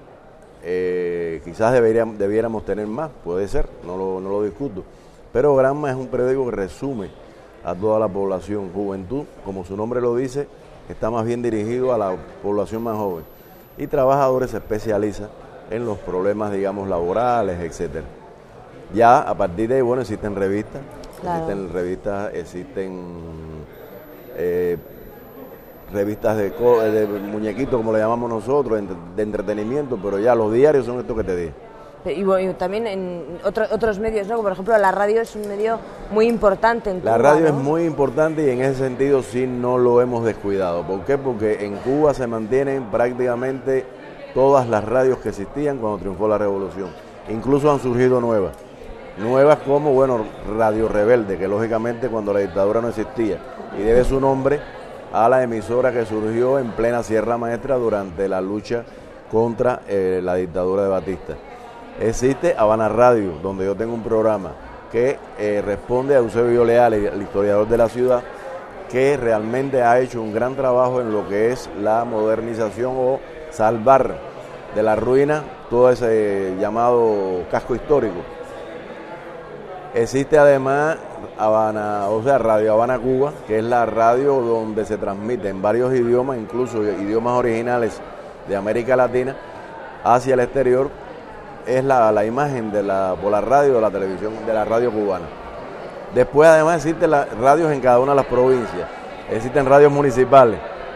Eh, quizás deberíamos, debiéramos tener más, puede ser, no lo, no lo discuto, pero Granma es un periódico que resume a toda la población. Juventud, como su nombre lo dice, está más bien dirigido a la población más joven, y Trabajadores se especializa en los problemas, digamos, laborales, etcétera. Ya a partir de ahí, bueno, existen revistas, claro. existen revistas, existen eh, revistas de, de muñequitos, como le llamamos nosotros, de entretenimiento, pero ya los diarios son estos que te dije. Y, bueno, y también en otro, otros medios, ¿no? Por ejemplo, la radio es un medio muy importante en Cuba. La radio, ¿no?, es muy importante, y en ese sentido sí no lo hemos descuidado. ¿Por qué? Porque en Cuba se mantienen prácticamente todas las radios que existían cuando triunfó la revolución. Incluso han surgido nuevas. Nuevas como, bueno, Radio Rebelde, que lógicamente cuando la dictadura no existía, y debe su nombre a la emisora que surgió en plena Sierra Maestra durante la lucha contra eh, la dictadura de Batista. Existe Habana Radio, donde yo tengo un programa que eh, responde a Eusebio Leal, el historiador de la ciudad, que realmente ha hecho un gran trabajo en lo que es la modernización o salvar de la ruina todo ese llamado casco histórico. Existe además Habana, o sea, Radio Habana Cuba, que es la radio donde se transmite en varios idiomas, incluso idiomas originales de América Latina, hacia el exterior. Es la, la imagen de la, por la radio de la televisión, de la radio cubana. Después además existen las radios en cada una de las provincias, existen radios municipales.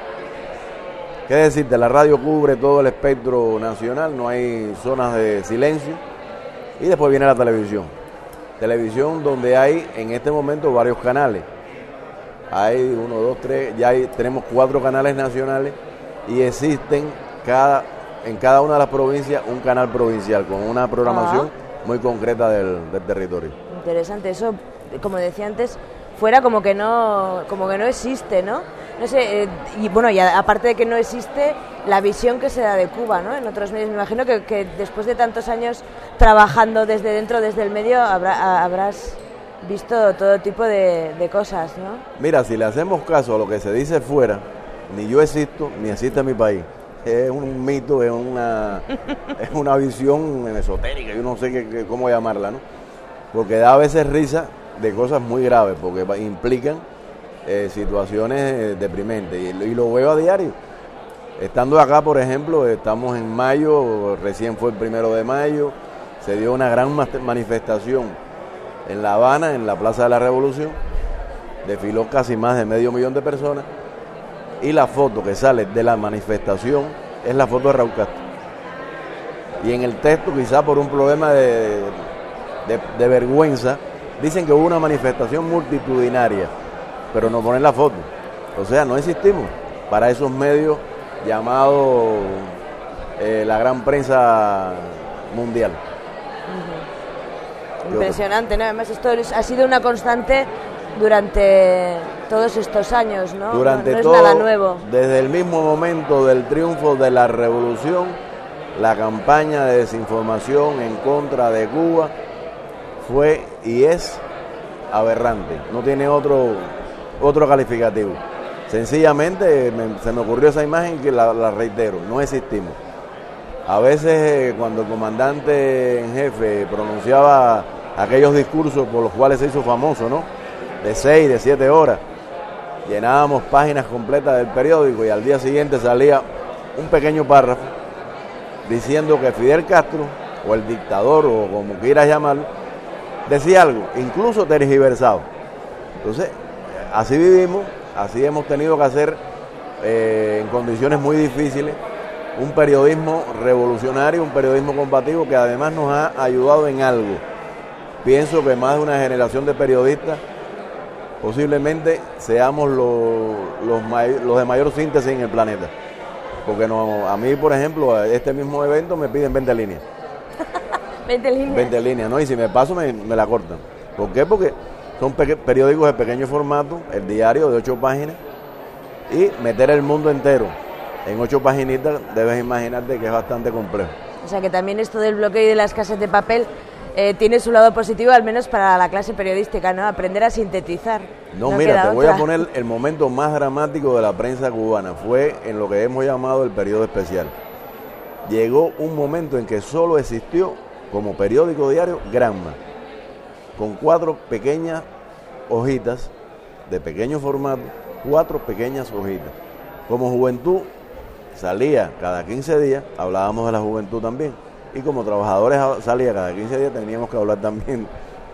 ¿Qué decirte? La radio cubre todo el espectro nacional, no hay zonas de silencio. Y después viene la televisión. Televisión donde hay en este momento varios canales. Hay uno, dos, tres, ya hay, tenemos cuatro canales nacionales, y existen cada, en cada una de las provincias un canal provincial con una programación ah. muy concreta del, del territorio. Interesante, eso, como decía antes, fuera como que no, como que no existe, ¿no? No sé, eh, y bueno, y a, aparte de que no existe, la visión que se da de Cuba, ¿no? En otros medios, me imagino que, que después de tantos años trabajando desde dentro, desde el medio, habrá, habrás visto todo tipo de, de cosas, ¿no? Mira, si le hacemos caso a lo que se dice fuera, ni yo existo, ni existe mi país. Es un mito, es una, es una visión esotérica, yo no sé qué, qué, cómo llamarla, ¿no? Porque da a veces risa de cosas muy graves, porque implican eh, situaciones eh, deprimentes, y, y lo veo a diario. Estando acá, por ejemplo, estamos en mayo, recién fue el primero de mayo, se dio una gran manifestación en La Habana, en la Plaza de la Revolución, desfiló casi más de medio millón de personas, y la foto que sale de la manifestación es la foto de Raúl Castro. Y en el texto, quizá por un problema de, de, de vergüenza, dicen que hubo una manifestación multitudinaria, pero no ponen la foto. O sea, no existimos para esos medios llamados eh, la gran prensa mundial. Uh-huh. Impresionante, ¿no? Además, esto ha sido una constante durante todos estos años, ¿no? Durante no, no todo, es nada nuevo. Desde el mismo momento del triunfo de la revolución, la campaña de desinformación en contra de Cuba fue y es aberrante, no tiene otro, otro calificativo. Sencillamente me, se me ocurrió esa imagen que la, la reitero, no existimos. A veces eh, cuando el comandante en jefe pronunciaba aquellos discursos por los cuales se hizo famoso, ¿no? De seis, de siete horas, llenábamos páginas completas del periódico y al día siguiente salía un pequeño párrafo diciendo que Fidel Castro, o el dictador, o como quieras llamarlo, decía algo, incluso tergiversado. Entonces, así vivimos, así hemos tenido que hacer eh, en condiciones muy difíciles un periodismo revolucionario, un periodismo combativo que además nos ha ayudado en algo. Pienso que más de una generación de periodistas posiblemente seamos los, los, may, los de mayor síntesis en el planeta. Porque no, a mí, por ejemplo, a este mismo evento me piden veinte líneas. veinte líneas. veinte líneas, ¿no? Y si me paso, me, me la cortan. ¿Por qué? Porque son pe- periódicos de pequeño formato, el diario de ocho páginas, y meter el mundo entero en ocho paginitas, debes imaginarte que es bastante complejo. O sea que también esto del bloqueo y de las casas de papel eh, tiene su lado positivo, al menos para la clase periodística, ¿no? Aprender a sintetizar. No, no mira, te voy otra. a poner el momento más dramático de la prensa cubana. Fue en lo que hemos llamado el periodo especial. Llegó un momento en que solo existió como periódico diario Granma, con cuatro pequeñas hojitas de pequeño formato, cuatro pequeñas hojitas. Como Juventud salía cada quince días, hablábamos de la Juventud también, y como Trabajadores salía cada quince días, teníamos que hablar también.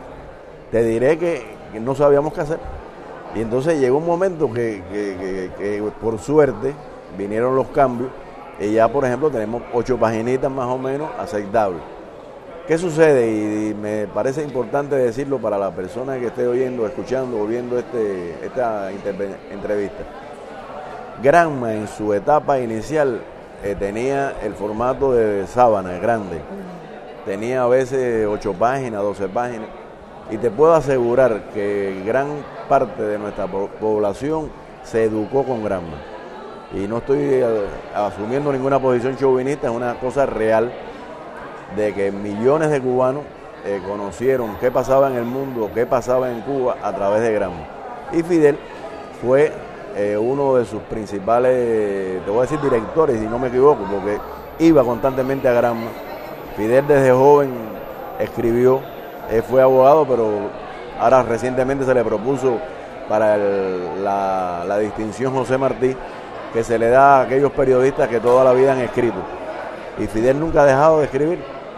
Te diré que, que no sabíamos qué hacer, y entonces llegó un momento que, que, que, que por suerte vinieron los cambios, y ya por ejemplo tenemos ocho paginitas más o menos aceptables. ¿Qué sucede? Y me parece importante decirlo para la persona que esté oyendo, escuchando o viendo este, esta entrevista. Granma en su etapa inicial eh, tenía el formato de sábana grande, tenía a veces ocho páginas, doce páginas, y te puedo asegurar que gran parte de nuestra po- población se educó con Granma. Y no estoy eh, asumiendo ninguna posición chauvinista, es una cosa real de que millones de cubanos eh, conocieron qué pasaba en el mundo, qué pasaba en Cuba a través de Granma. Y Fidel fue eh, uno de sus principales, te voy a decir directores, si no me equivoco, porque iba constantemente a Granma. Fidel desde joven escribió, él fue abogado, pero ahora recientemente se le propuso para el, la, la distinción José Martí, que se le da a aquellos periodistas que toda la vida han escrito. Y Fidel nunca ha dejado de escribir.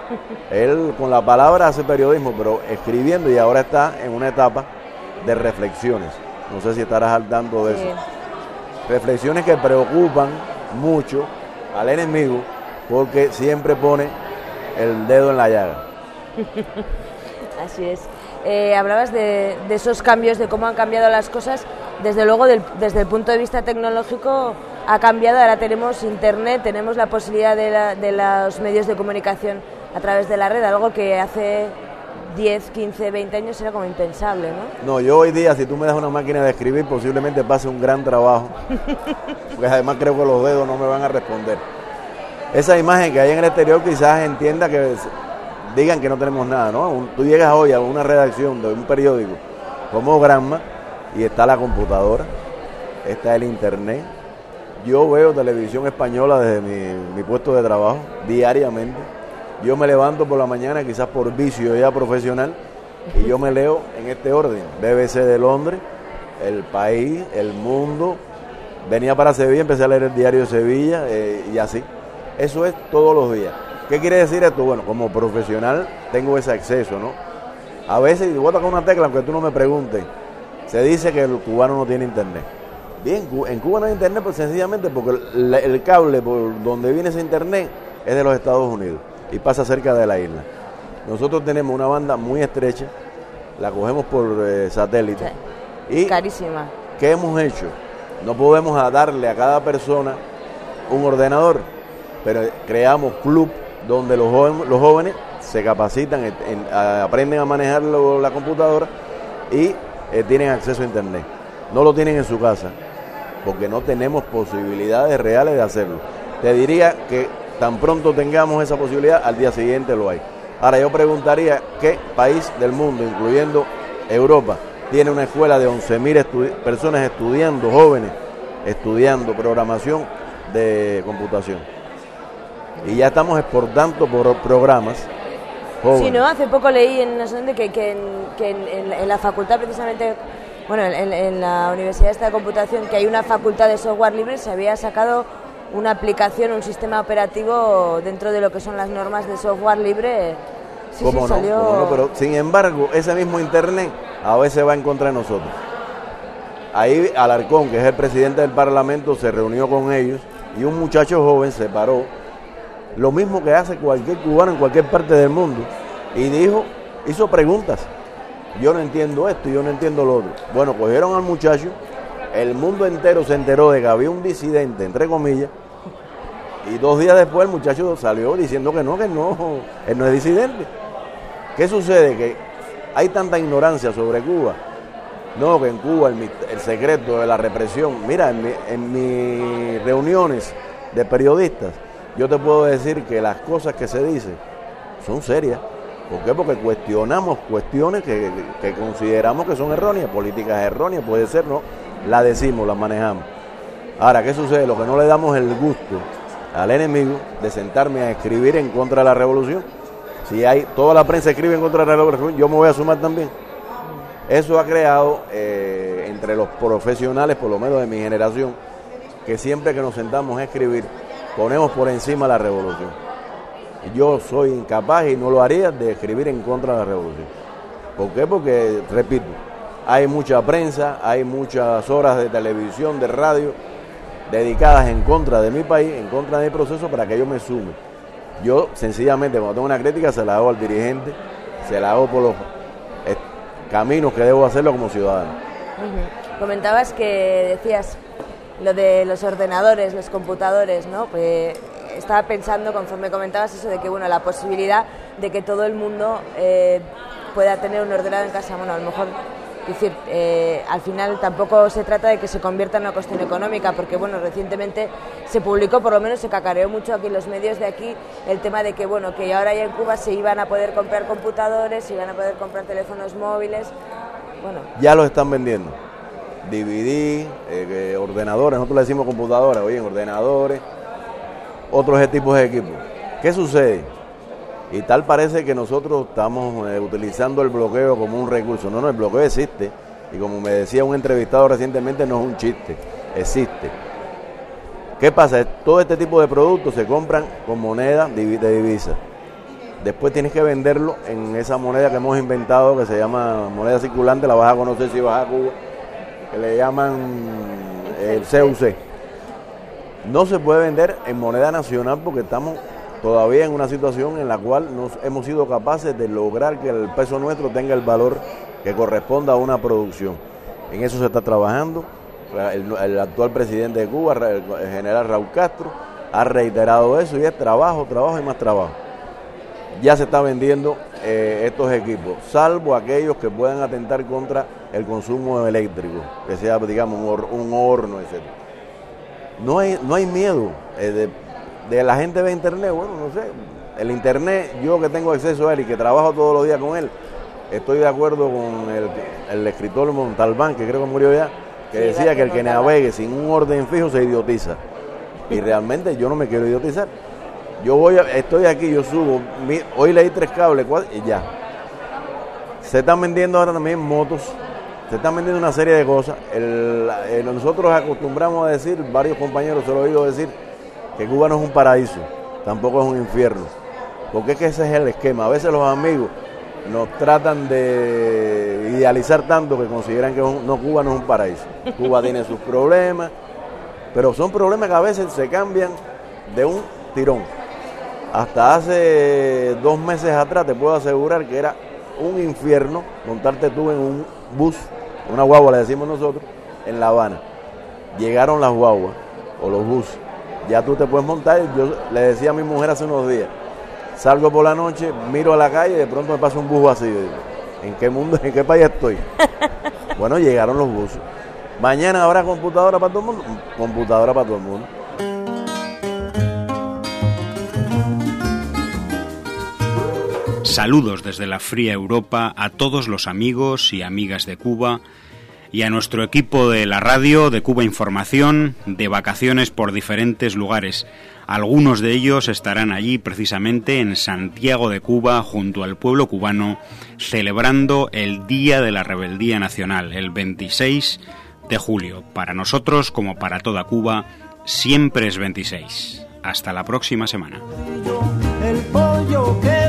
Él con la palabra hace periodismo, pero escribiendo, y ahora está en una etapa de reflexiones. No sé si estarás al tanto de sí. eso. Reflexiones que preocupan mucho al enemigo, porque siempre pone el dedo en la llaga. Así es. Eh, hablabas de, de esos cambios, de cómo han cambiado las cosas. Desde luego, del, desde el punto de vista tecnológico, ha cambiado. Ahora tenemos internet, tenemos la posibilidad de, la, de los medios de comunicación a través de la red, algo que hace diez, quince, veinte años era como impensable, ¿no? No, yo hoy día, si tú me das una máquina de escribir, posiblemente pase un gran trabajo, porque además creo que los dedos no me van a responder. Esa imagen que hay en el exterior quizás entienda que digan que no tenemos nada, ¿no? Un, tú llegas hoy a una redacción de un periódico como Granma y está la computadora, está el internet. Yo veo televisión española desde mi, mi puesto de trabajo diariamente. Yo me levanto por la mañana, quizás por vicio ya profesional, y yo me leo en este orden: B B C de Londres, El País, El Mundo. Venía para Sevilla, empecé a leer el diario de Sevilla eh, y así. Eso es todos los días. ¿Qué quiere decir esto? Bueno, como profesional tengo ese acceso, ¿no? A veces, y voy a tocar una tecla, aunque tú no me preguntes, se dice que el cubano no tiene internet. Bien, en Cuba no hay internet, pues sencillamente porque el, el cable por donde viene ese internet es de los Estados Unidos y pasa cerca de la isla. Nosotros tenemos una banda muy estrecha, la cogemos por eh, satélite. Sí. Y carísima. ¿Qué hemos hecho? No podemos darle a cada persona un ordenador, pero creamos club donde los jóvenes, los jóvenes se capacitan, en, en, a, aprenden a manejar lo, la computadora y eh, tienen acceso a internet. No lo tienen en su casa, porque no tenemos posibilidades reales de hacerlo. Te diría que tan pronto tengamos esa posibilidad, al día siguiente lo hay. Ahora yo preguntaría, ¿qué país del mundo, incluyendo Europa, tiene una escuela de once mil estu- personas estudiando, jóvenes, estudiando programación de computación? Y ya estamos exportando por programas jóvenes. Sí, ¿no? Hace poco leí en no sé dónde que, que, en, que en, en, en la facultad precisamente, bueno, en, en la Universidad esta de Computación, que hay una facultad de software libre, se había sacado una aplicación, un sistema operativo dentro de lo que son las normas de software libre. Sí, ¿Cómo sí, no? salió... ¿Cómo no? Pero sin embargo, ese mismo internet a veces va en contra de nosotros. Ahí Alarcón, que es el presidente del Parlamento, se reunió con ellos y un muchacho joven se paró, lo mismo que hace cualquier cubano en cualquier parte del mundo, y dijo, hizo preguntas. Yo no entiendo esto, yo no entiendo lo otro. Bueno, cogieron al muchacho, el mundo entero se enteró de que había un disidente, entre comillas, y dos días después el muchacho salió diciendo que no, que no, él no es disidente. ¿Qué sucede? Que hay tanta ignorancia sobre Cuba. No, que en Cuba el, el secreto de la represión. Mira, en, mi, en mis reuniones de periodistas, yo te puedo decir que las cosas que se dicen son serias. ¿Por qué? Porque cuestionamos cuestiones que, que, que consideramos que son erróneas, políticas erróneas, puede ser, ¿no? La decimos, la manejamos. Ahora, ¿qué sucede? Lo que no le damos el gusto al enemigo de sentarme a escribir en contra de la revolución. Si hay toda la prensa escribe en contra de la revolución, yo me voy a sumar también. Eso ha creado eh, entre los profesionales, por lo menos de mi generación, que siempre que nos sentamos a escribir, ponemos por encima la revolución. Yo soy incapaz y no lo haría de escribir en contra de la revolución. ¿Por qué? Porque, repito, hay mucha prensa, hay muchas horas de televisión, de radio, dedicadas en contra de mi país, en contra de mi proceso, para que yo me sume. Yo, sencillamente, cuando tengo una crítica, se la hago al dirigente, se la hago por los eh, caminos que debo hacerlo como ciudadano. Uh-huh. Comentabas que decías lo de los ordenadores, los computadores, ¿no? Pues estaba pensando, conforme comentabas eso, de que, bueno, la posibilidad de que todo el mundo eh, pueda tener un ordenador en casa, bueno, a lo mejor... Es decir, eh, al final tampoco se trata de que se convierta en una cuestión económica, porque bueno, recientemente se publicó, por lo menos se cacareó mucho aquí en los medios de aquí, el tema de que bueno, que ahora ya en Cuba se iban a poder comprar computadores, se iban a poder comprar teléfonos móviles, bueno. Ya los están vendiendo, D V D, eh, ordenadores, nosotros le decimos computadoras, oye, ordenadores, otros tipos de equipos. ¿Qué sucede? Y tal parece que nosotros estamos eh, utilizando el bloqueo como un recurso. No, no, el bloqueo existe. Y como me decía un entrevistado recientemente, no es un chiste, existe. ¿Qué pasa? Todo este tipo de productos se compran con moneda de divisa. Después tienes que venderlo en esa moneda que hemos inventado, que se llama moneda circulante, la vas a conocer si vas a Cuba, que le llaman el C U C. No se puede vender en moneda nacional porque estamos... todavía en una situación en la cual nos hemos sido capaces de lograr que el peso nuestro tenga el valor que corresponda a una producción. En eso se está trabajando. El, el actual presidente de Cuba, el general Raúl Castro, ha reiterado eso y es trabajo, trabajo y más trabajo. ya se está vendiendo eh, estos equipos, salvo aquellos que puedan atentar contra el consumo eléctrico, que sea, digamos, un, hor- un horno, etcétera. No hay, no hay miedo. Eh, de, de la gente ve internet, bueno, no sé. El internet, yo que tengo acceso a él y que trabajo todos los días con él, estoy de acuerdo con el, el escritor Montalbán, que creo que murió ya, que sí, decía que el que navegue sin un orden fijo se idiotiza. Y realmente yo no me quiero idiotizar. Yo voy, a, estoy aquí, yo subo, mi, hoy leí tres cables, cuatro, y ya. Se están vendiendo ahora también motos, se están vendiendo una serie de cosas. El, el, nosotros acostumbramos a decir, varios compañeros se lo he oído decir, que Cuba no es un paraíso, tampoco es un infierno. Porque es que ese es el esquema. A veces los amigos nos tratan de idealizar tanto que consideran que un, no, Cuba no es un paraíso. Cuba tiene sus problemas, pero son problemas que a veces se cambian de un tirón. Hasta hace dos meses atrás te puedo asegurar que era un infierno montarte tú en un bus, una guagua le decimos nosotros, en La Habana. Llegaron las guaguas o los buses, ya tú te puedes montar. Yo le decía a mi mujer hace unos días, salgo por la noche, miro a la calle y de pronto me pasa un bus vacío. ¿En qué mundo, en qué país estoy? Bueno, llegaron los buses. Mañana habrá computadora para todo el mundo, computadora para todo el mundo. Saludos desde la fría Europa a todos los amigos y amigas de Cuba y a nuestro equipo de la radio, de Cuba Información, de vacaciones por diferentes lugares. Algunos de ellos estarán allí precisamente en Santiago de Cuba, junto al pueblo cubano, celebrando el Día de la Rebeldía Nacional, el veintiséis de julio. Para nosotros, como para toda Cuba, siempre es veintiséis. Hasta la próxima semana. El pollo que